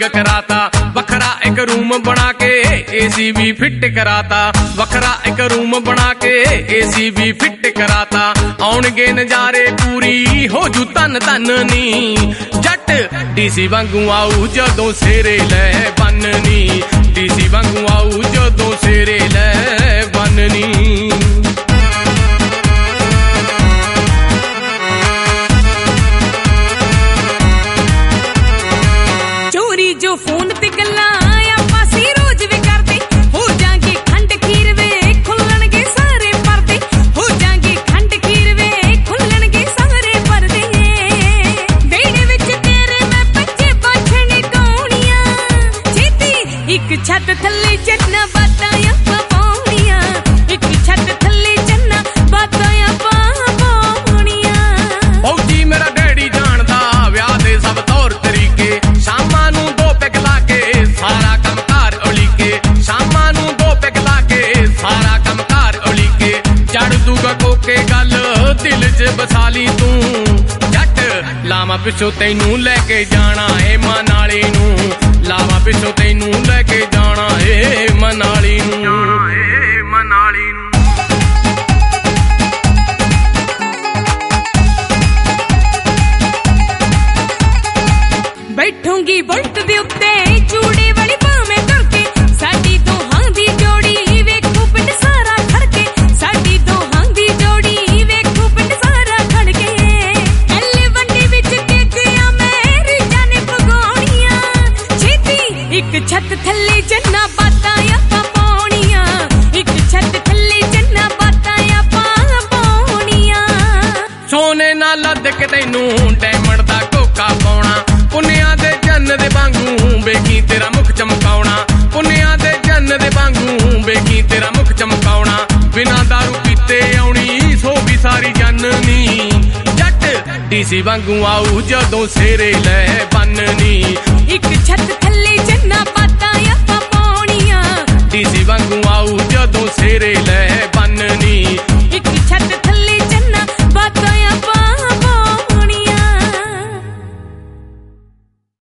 कराता। वखरा एक रूम बना के एसी भी फिट कराता। वखरा एक रूम बना के एसी भी फिट कराता। आउणगे नजारे पूरी हो जू तन तन नी। जट डीसी वांगू आऊ जदों सेरे लै बननी। डीसी वांगू आऊ जदों सेरे लै बननी। जो फोन ते गल्लां आपां सी रोज वे करदे। हो जांगे खंड खीर वे खुल्लणगे सारे परदे। हो जांगे खंड खीर वे खुल्लणगे सारे परदे। वेड़े विच तेरे मैं बच्चे बछड़े कौणियां। छेती इक छत थल्ले जन्ना बातां आपां पाउणियां। इक छत थल्ले जन्ना बातां आपां पाउणियां। फौजी मेरा डैडी जानदा विआह दे सब तौर तरीके। शामां नूं सारा कम कार उलीके। शामां नूं दो पैग ला के सारा कम कार उलीके। चढ़ दूगा कोके गल दिल च बसाली तू। जट लावा पिछो तैनू लैके जाना है मनाली नू। लावा पिछो तैनू लैके जाना है मनाली नू। मनाली नू बैठूंगी बुलट दे उत्ते चूड़े वाली भावें धरके। साडी दोहां दी जोड़ी वेखो पिंड सारा खड़के। साडी दोहां दी जोड़ी वेखो पिंड सारा खड़के। एले वंडी विच टेकिया मेरी जाने पगौणियां। छेती इक छत थल्ले जन्ना बातां आपां पाउणियां। इक छत थल्ले जन्ना बातां आपां पाउणियां। सोने नाल लद के तैनू डायमंड दा कोका पाउणा। पुनिया दे जन दे वांगू बेकी तेरा मुख चमकाउणा। पुनिया दे जन दे वांगू बेकी तेरा मुख चमकाउणा। बिना दारू पीते आउणी सो भी सारी जननी। जट डीसी वांगू आऊ जदों सेरे लै बननी। इक छत थल्ले जन्ना बातां आपां पाउणियां। डीसी वांगू आऊ जदों सेरे लै